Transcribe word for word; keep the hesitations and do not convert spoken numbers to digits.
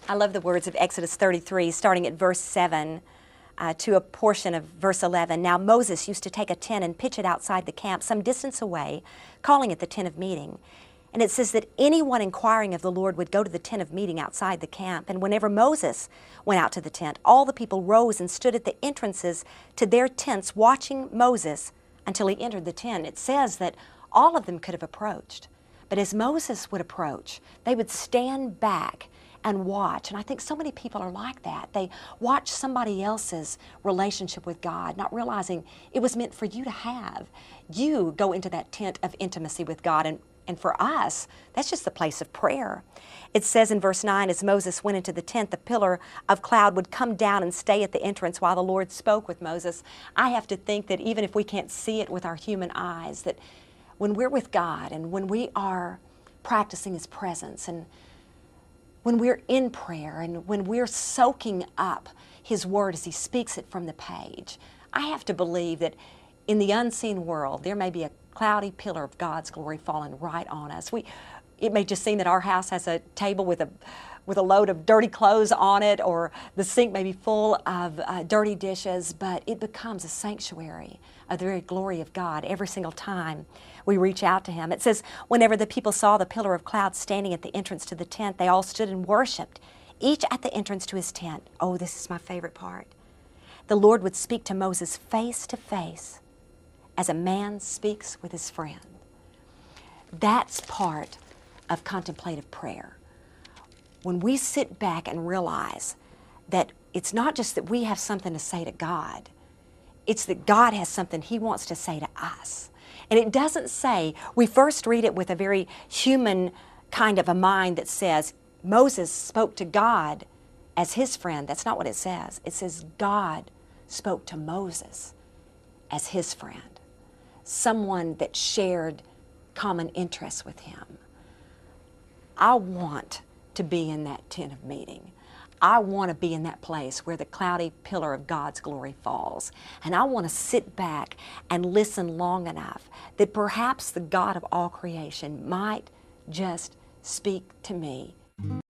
I love the words of Exodus thirty-three, starting at verse seven uh, to a portion of verse eleven. Now Moses used to take a tent and pitch it outside the camp some distance away, calling it the tent of meeting. And it says that anyone inquiring of the Lord would go to the tent of meeting outside the camp. And whenever Moses went out to the tent, all the people rose and stood at the entrances to their tents, watching Moses until he entered the tent. It says that all of them could have approached. But as Moses would approach, they would stand back and watch. And I think so many people are like that. They watch somebody else's relationship with God, not realizing it was meant for you to have. You go into that tent of intimacy with God, and And for us, that's just the place of prayer. It says in verse nine, as Moses went into the tent, the pillar of cloud would come down and stay at the entrance while the Lord spoke with Moses. I have to think that even if we can't see it with our human eyes, that when we're with God and when we are practicing His presence and when we're in prayer and when we're soaking up His Word as He speaks it from the page, I have to believe that in the unseen world, there may be a cloudy pillar of God's glory falling right on us. We, it may just seem that our house has a table with a, with a load of dirty clothes on it, or the sink may be full of uh, dirty dishes, but it becomes a sanctuary of the very glory of God every single time we reach out to Him. It says, whenever the people saw the pillar of cloud standing at the entrance to the tent, they all stood and worshiped, each at the entrance to his tent. Oh, this is my favorite part. The Lord would speak to Moses face to face, as a man speaks with his friend. That's part of contemplative prayer. When we sit back and realize that it's not just that we have something to say to God, it's that God has something He wants to say to us. And it doesn't say, we first read it with a very human kind of a mind that says, Moses spoke to God as his friend. That's not what it says. It says God spoke to Moses as his friend. Someone that shared common interests with him. I want to be in that tent of meeting. I want to be in that place where the cloudy pillar of God's glory falls. And I want to sit back and listen long enough that perhaps the God of all creation might just speak to me.